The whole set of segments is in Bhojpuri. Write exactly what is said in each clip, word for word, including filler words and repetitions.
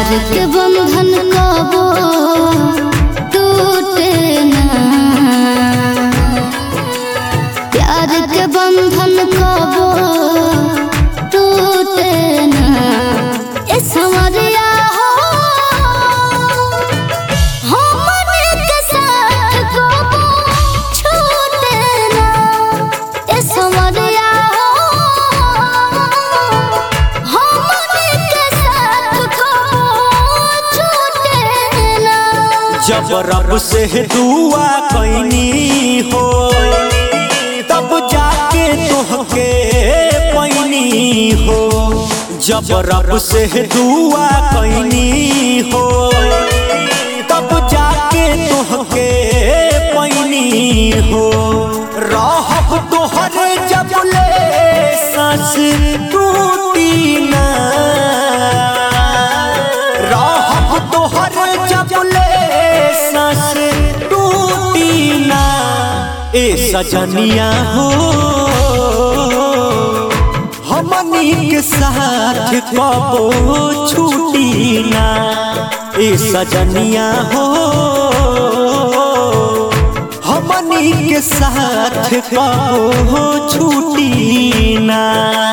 के बंधन कबो टूटे ना, प्यार के बंधन कबो टूटे ना। ए संवरिया हो हमने के साथ कबो छूटे ना। ए संवरिया हो हमने के साथ कबो छूटे ना। जब रब से दुआ कैनी हो तब जाके तोहके पैनी हो। जब रब से दुआ कैनी हो तब जाके तोहके पैनी हो। रहब तोहर जब ले सांस टूटी ना, रहब तोहर जब ले सांस टूटी ना। ए सजनिया हो हमनी के साथ कबो छूटी ना। ए सजनिया हो हमनी के साथ कबो छूटी ना।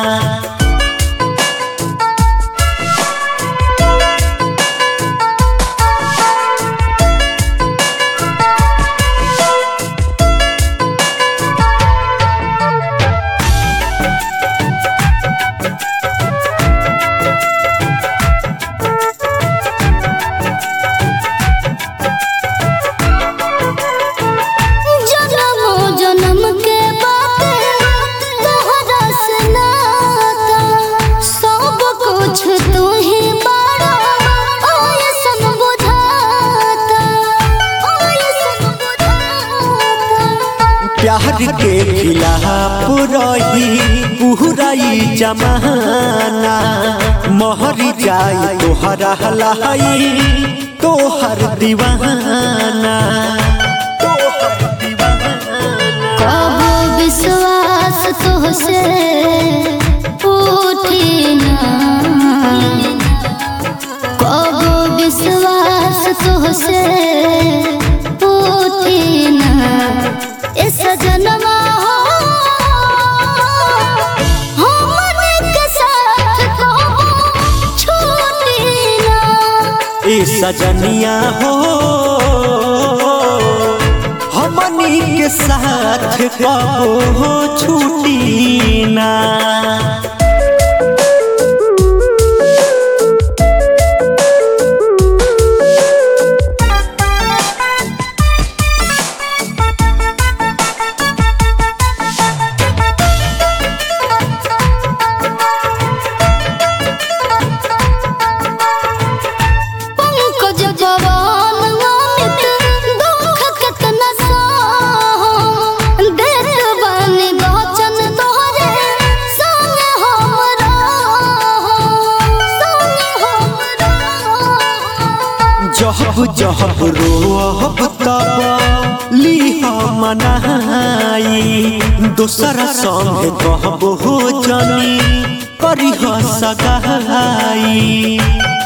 प्यार के खिलाफ रही पूरा जमाना, महर जाई तोहरा हलाई तोहर दीवाना। कबो विश्वास तोहसे उठी ना, कबो विश्वास तोहसे उठी ना। ए सजनमा हो हमने के साथ कबो छूटी ना। ए सजनिया हो हमनी के साथ कबो छूटी ना। जहब जहब रोहब तब लीह मनाई, दोसरा संग कहब हो जनी करिह सगाई।